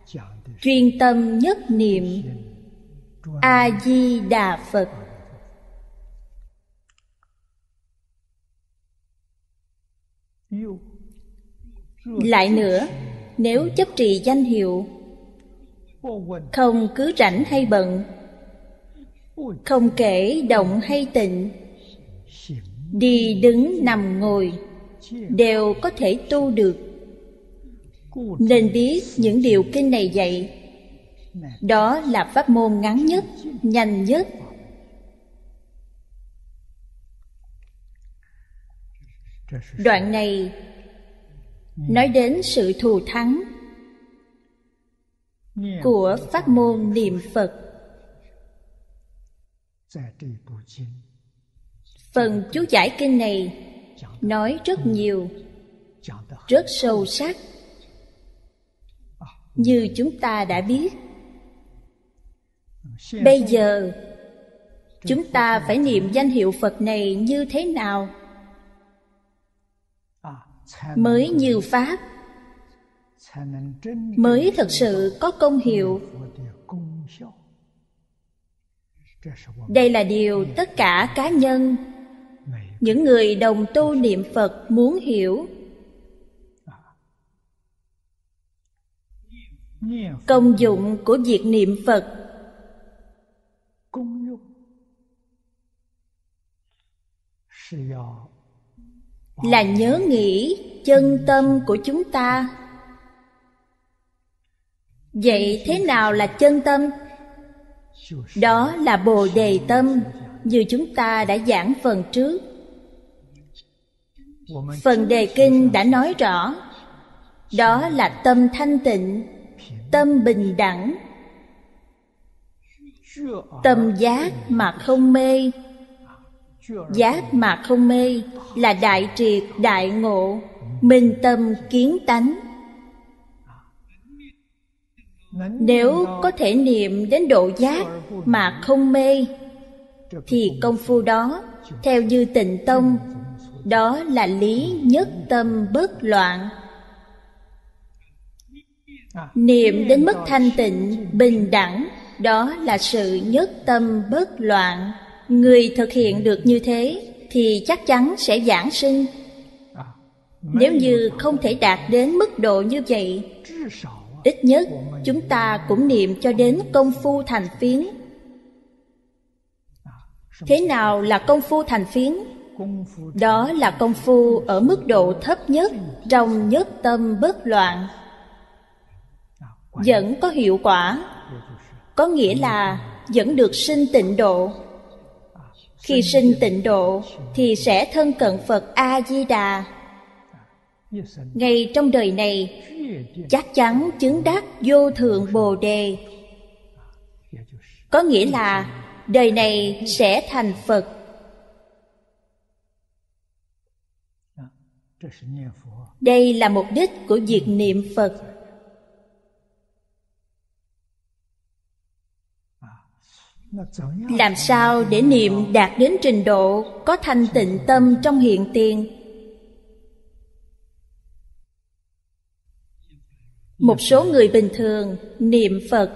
chuyên tâm nhất niệm A Di Đà Phật. Lại nữa, nếu chấp trì danh hiệu, không cứ rảnh hay bận, không kể động hay tịnh, đi đứng nằm ngồi đều có thể tu được. Nên biết những điều kinh này dạy, đó là pháp môn ngắn nhất, nhanh nhất. Đoạn này nói đến sự thù thắng của pháp môn niệm Phật. Phần chú giải kinh này nói rất nhiều, rất sâu sắc. Như chúng ta đã biết, bây giờ chúng ta phải niệm danh hiệu Phật này như thế nào mới như pháp, mới thực sự có công hiệu? Đây là điều tất cả cá nhân, những người đồng tu niệm Phật muốn hiểu. Công dụng của việc niệm Phật là nhớ nghĩ chân tâm của chúng ta. Vậy thế nào là chân tâm? Đó là Bồ Đề tâm, như chúng ta đã giảng phần trước. Phần đề kinh đã nói rõ, đó là tâm thanh tịnh, tâm bình đẳng, tâm giác mà không mê. Giác mà không mê là đại triệt đại ngộ, minh tâm kiến tánh. Nếu có thể niệm đến độ giác mà không mê, thì công phu đó, theo Như Tịnh Tông, đó là lý nhất tâm bất loạn. Niệm đến mức thanh tịnh, bình đẳng, đó là sự nhất tâm bất loạn. Người thực hiện được như thế thì chắc chắn sẽ giảng sinh. Nếu như không thể đạt đến mức độ như vậy, ít nhất chúng ta cũng niệm cho đến công phu thành phiến. Thế nào là công phu thành phiến? Đó là công phu ở mức độ thấp nhất, trong nhất tâm bất loạn, vẫn có hiệu quả. Có nghĩa là vẫn được sinh tịnh độ. Khi sinh tịnh độ thì sẽ thân cận Phật A-di-đà. Ngay trong đời này chắc chắn chứng đắc vô thượng Bồ Đề. Có nghĩa là đời này sẽ thành Phật. Đây là mục đích của việc niệm Phật. Làm sao để niệm đạt đến trình độ có thanh tịnh tâm trong hiện tiền? Một số người bình thường niệm Phật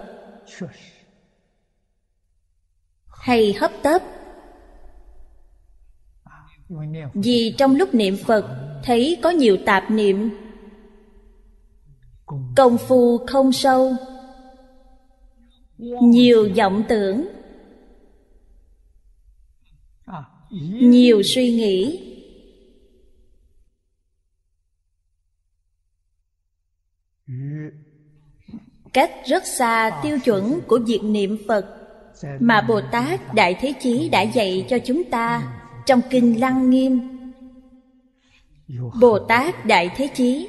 hay hấp tấp, vì trong lúc niệm Phật thấy có nhiều tạp niệm, công phu không sâu, nhiều vọng tưởng, nhiều suy nghĩ. Cách rất xa tiêu chuẩn của việc niệm Phật mà Bồ Tát Đại Thế Chí đã dạy cho chúng ta trong Kinh Lăng Nghiêm. Bồ Tát Đại Thế Chí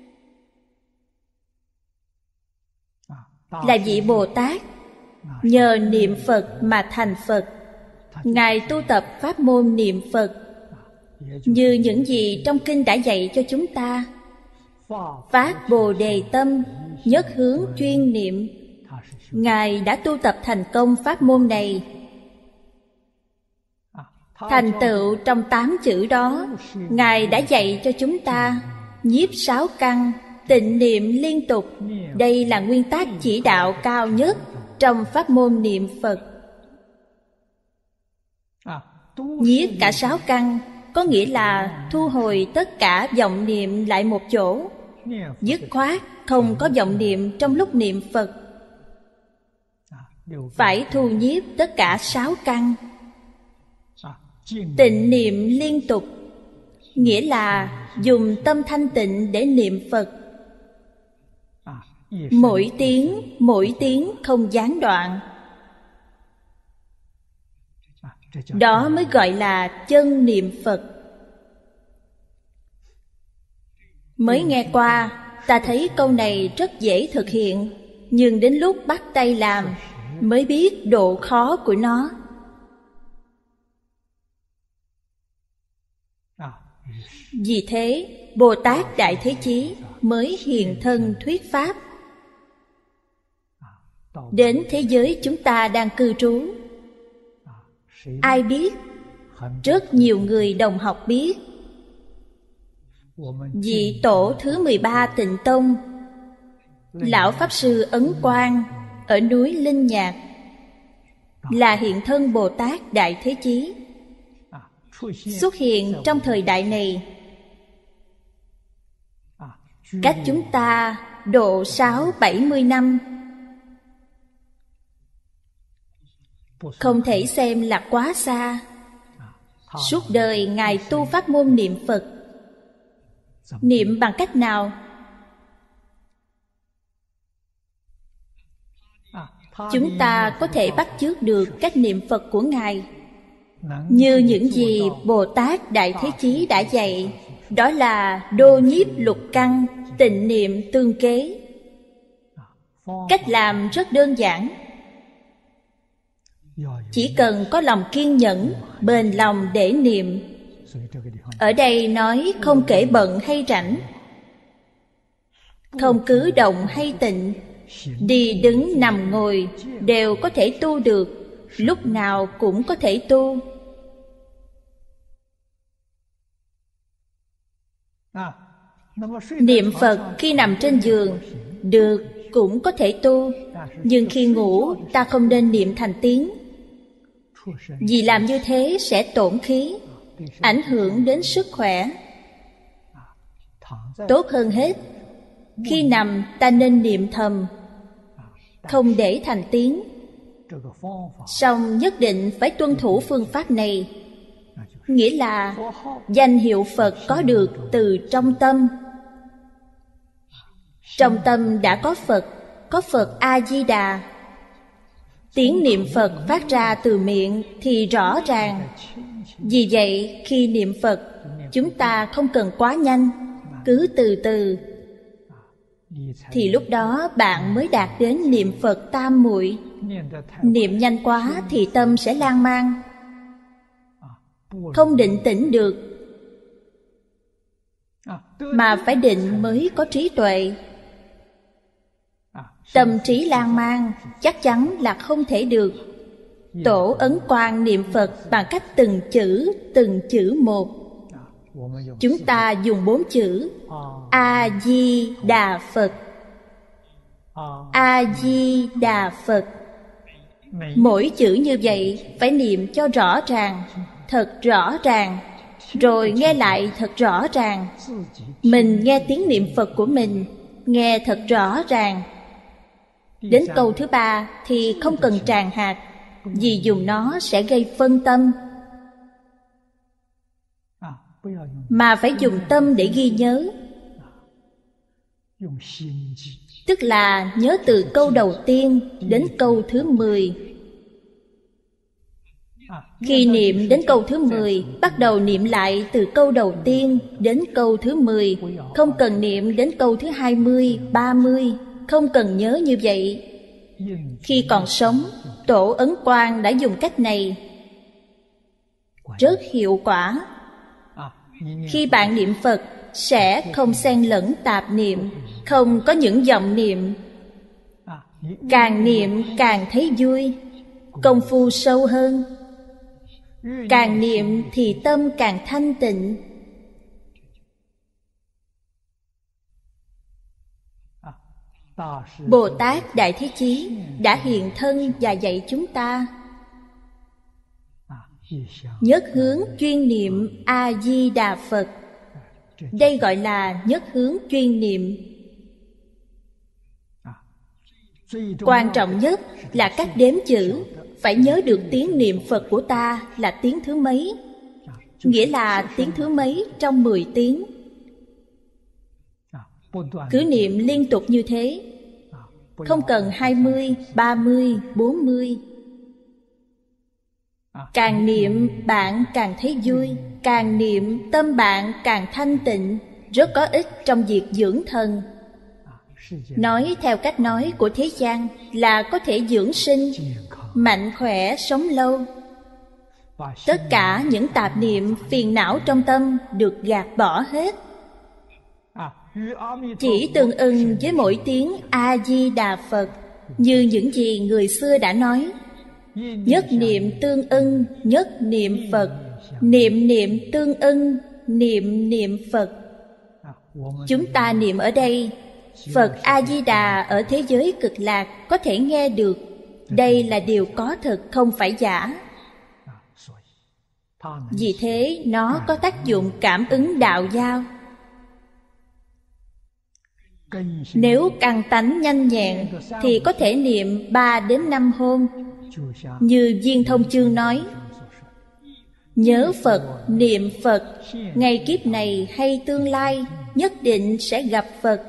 là vị Bồ Tát nhờ niệm Phật mà thành Phật. Ngài tu tập pháp môn niệm Phật như những gì trong kinh đã dạy cho chúng ta. Phát Bồ Đề tâm, nhất hướng chuyên niệm. Ngài đã tu tập thành công pháp môn này. Thành tựu trong 8 chữ đó, Ngài đã dạy cho chúng ta nhiếp 6 căn, Tịnh niệm liên tục, đây là nguyên tắc chỉ đạo cao nhất trong pháp môn niệm Phật. Nhiếp cả 6 căn, có nghĩa là thu hồi tất cả vọng niệm lại một chỗ, dứt khoát không có vọng niệm trong lúc niệm Phật. Phải thu nhiếp tất cả 6 căn. Tịnh niệm liên tục, nghĩa là dùng tâm thanh tịnh để niệm Phật. Mỗi tiếng không gián đoạn. Đó mới gọi là chân niệm Phật. Mới nghe qua, ta thấy câu này rất dễ thực hiện, nhưng đến lúc bắt tay làm mới biết độ khó của nó. Vì thế, Bồ Tát Đại Thế Chí mới hiện thân thuyết pháp. Đến thế giới chúng ta đang cư trú, ai biết? Rất nhiều người đồng học biết. Vị tổ thứ 13 Tịnh Tông, Lão Pháp Sư Ấn Quang ở núi Linh Nhạc là hiện thân Bồ Tát Đại Thế Chí, xuất hiện trong thời đại này, cách chúng ta độ 60-70 năm. Không thể xem là quá xa. Suốt đời Ngài tu pháp môn niệm Phật. Niệm bằng cách nào? Chúng ta có thể bắt chước được cách niệm Phật của Ngài, như những gì Bồ Tát Đại Thế Chí đã dạy. Đó là đô nhiếp lục căn, tịnh niệm tương kế. Cách làm rất đơn giản. Chỉ cần có lòng kiên nhẫn, bền lòng để niệm. Ở đây nói không kể bận hay rảnh, không cứ động hay tịnh, đi đứng nằm ngồi đều có thể tu được, lúc nào cũng có thể tu. Niệm Phật khi nằm trên giường được, cũng có thể tu. Nhưng khi ngủ ta không nên niệm thành tiếng, vì làm như thế sẽ tổn khí, ảnh hưởng đến sức khỏe. Tốt hơn hết, khi nằm ta nên niệm thầm, không để thành tiếng. Song nhất định phải tuân thủ phương pháp này, nghĩa là danh hiệu Phật có được từ trong tâm. Trong tâm đã có Phật A-di-đà. Tiếng niệm Phật phát ra từ miệng thì rõ ràng. Vì vậy khi niệm Phật, chúng ta không cần quá nhanh, cứ từ từ, thì lúc đó bạn mới đạt đến niệm Phật tam muội. Niệm nhanh quá thì tâm sẽ lan man, không định tĩnh được. Mà phải định mới có trí tuệ. Tâm trí lan man chắc chắn là không thể được. Tổ Ấn Quang niệm Phật bằng cách từng chữ một. Chúng ta dùng 4 chữ A-di-đà Phật. A-di-đà Phật. Mỗi chữ như vậy phải niệm cho rõ ràng, thật rõ ràng, rồi nghe lại thật rõ ràng. Mình nghe tiếng niệm Phật của mình, nghe thật rõ ràng. Đến câu thứ 3 thì không cần tràn hạt, vì dùng nó sẽ gây phân tâm. Mà phải dùng tâm để ghi nhớ, tức là nhớ từ câu đầu tiên đến câu thứ 10. Khi niệm đến câu thứ 10, bắt đầu niệm lại từ câu đầu tiên đến câu thứ 10. Không cần niệm đến câu thứ 20, 30. Không cần nhớ như vậy. Khi còn sống, Tổ Ấn Quang đã dùng cách này, rất hiệu quả. Khi bạn niệm Phật sẽ không xen lẫn tạp niệm, không có những vọng niệm. Càng niệm càng thấy vui, công phu sâu hơn. Càng niệm thì tâm càng thanh tịnh. Bồ Tát Đại Thế Chí đã hiện thân và dạy chúng ta nhất hướng chuyên niệm A-di-đà Phật. Đây gọi là nhất hướng chuyên niệm. Quan trọng nhất là cách đếm chữ. Phải nhớ được tiếng niệm Phật của ta là tiếng thứ mấy, nghĩa là tiếng thứ mấy trong 10 tiếng. Cứ niệm liên tục như thế, không cần 20, 30, 40. Càng niệm bạn càng thấy vui, càng niệm tâm bạn càng thanh tịnh, rất có ích trong việc dưỡng thần. Nói theo cách nói của thế gian là có thể dưỡng sinh, mạnh khỏe, sống lâu. Tất cả những tạp niệm phiền não trong tâm được gạt bỏ hết. Chỉ tương ưng với mỗi tiếng A-di-đà Phật, như những gì người xưa đã nói. Nhất niệm tương ưng, nhất niệm Phật. Niệm niệm tương ưng, niệm niệm Phật. Chúng ta niệm ở đây, Phật A-di-đà ở thế giới cực lạc có thể nghe được. Đây là điều có thật, không phải giả. Vì thế nó có tác dụng cảm ứng đạo giao. Nếu căn tánh nhanh nhẹn thì có thể niệm 3 đến 5 hôm. Như Viên Thông Chương nói, nhớ Phật, niệm Phật, ngay kiếp này hay tương lai nhất định sẽ gặp Phật.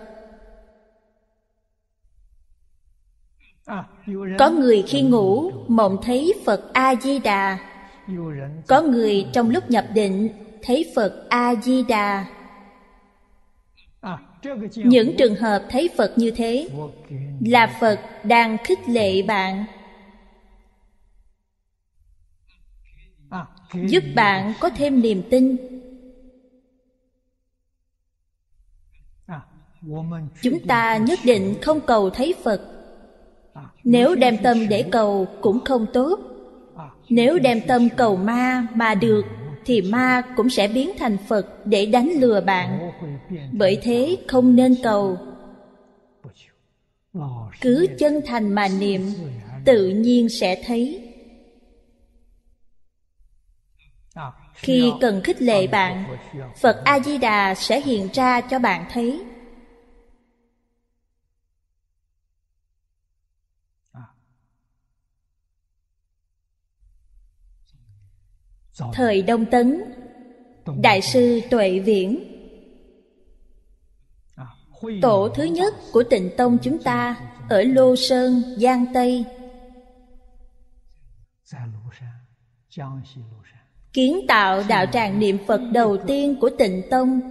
Có người khi ngủ mộng thấy Phật A-di-đà. Có người trong lúc nhập định thấy Phật A-di-đà. Những trường hợp thấy Phật như thế là Phật đang khích lệ bạn, giúp bạn có thêm niềm tin. Chúng ta nhất định không cầu thấy Phật. Nếu đem tâm để cầu cũng không tốt. Nếu đem tâm cầu ma mà được thì ma cũng sẽ biến thành Phật để đánh lừa bạn. Bởi thế không nên cầu. Cứ chân thành mà niệm, tự nhiên sẽ thấy. Khi cần khích lệ bạn, Phật A-di-đà sẽ hiện ra cho bạn thấy. Thời Đông Tấn, Đại sư Tuệ Viễn, tổ thứ nhất của Tịnh Tông chúng ta ở Lô Sơn, Giang Tây, kiến tạo đạo tràng niệm Phật đầu tiên của Tịnh Tông.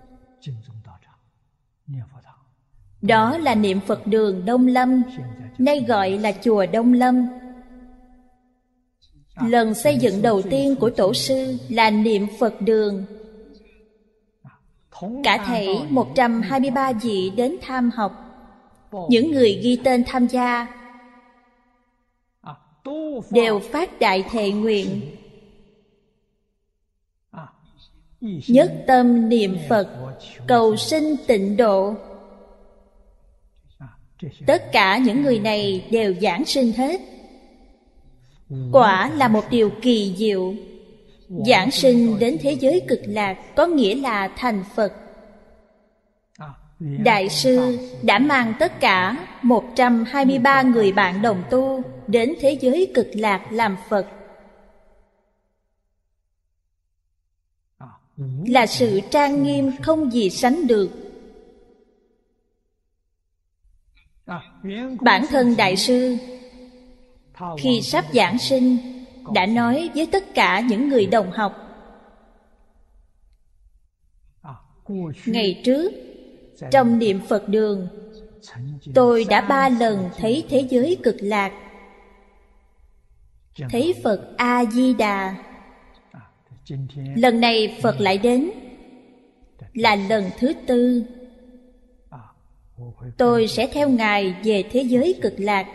Đó là niệm Phật đường Đông Lâm, nay gọi là chùa Đông Lâm. Lần xây dựng đầu tiên của tổ sư là niệm Phật đường. Cả thảy 123 vị đến tham học. Những người ghi tên tham gia đều phát đại thệ nguyện, nhất tâm niệm Phật, cầu sinh tịnh độ. Tất cả những người này đều giảng sinh hết. Quả là một điều kỳ diệu. Giảng sinh đến thế giới cực lạc có nghĩa là thành Phật. Đại sư đã mang tất cả 123 người bạn đồng tu đến thế giới cực lạc làm Phật. Là sự trang nghiêm không gì sánh được. Bản thân Đại sư khi sắp giảng sinh đã nói với tất cả những người đồng học: ngày trước trong niệm Phật đường, tôi đã 3 lần thấy thế giới cực lạc, thấy Phật A-di-đà. Lần này Phật lại đến, là lần thứ 4. Tôi sẽ theo Ngài về thế giới cực lạc.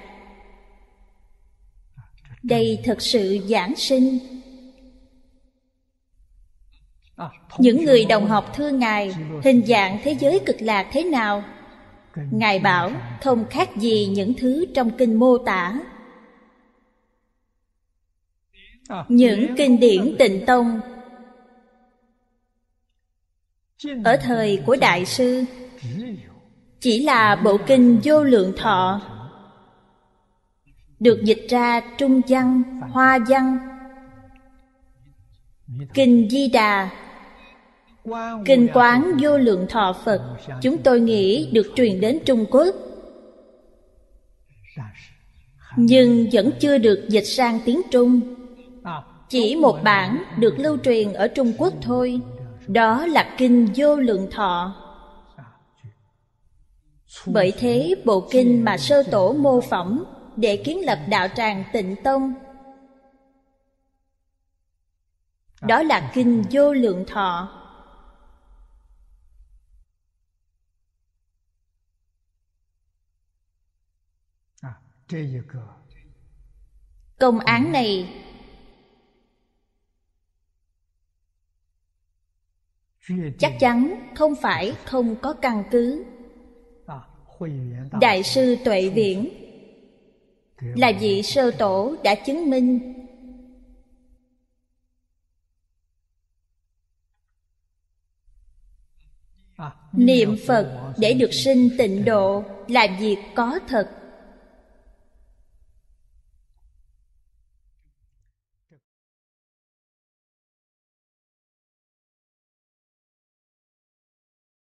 Đây thật sự giảng sinh. Những người đồng học thưa Ngài, hình dạng thế giới cực lạc thế nào? Ngài bảo không khác gì những thứ trong kinh mô tả. Những kinh điển Tịnh Tông ở thời của Đại sư chỉ là bộ kinh Vô Lượng Thọ, được dịch ra Trung văn, Hoa văn. Kinh Di Đà, kinh Quán Vô Lượng Thọ Phật, chúng tôi nghĩ được truyền đến Trung Quốc, nhưng vẫn chưa được dịch sang tiếng Trung. Chỉ một bản được lưu truyền ở Trung Quốc thôi, đó là kinh Vô Lượng Thọ. Bởi thế bộ kinh mà sơ tổ mô phỏng để kiến lập đạo tràng Tịnh Tông, đó là kinh Vô Lượng Thọ. Công án này chắc chắn không phải không có căn cứ. Đại sư Tuệ Viễn là vị sơ tổ đã chứng minh niệm Phật để được sinh tịnh độ là việc có thật.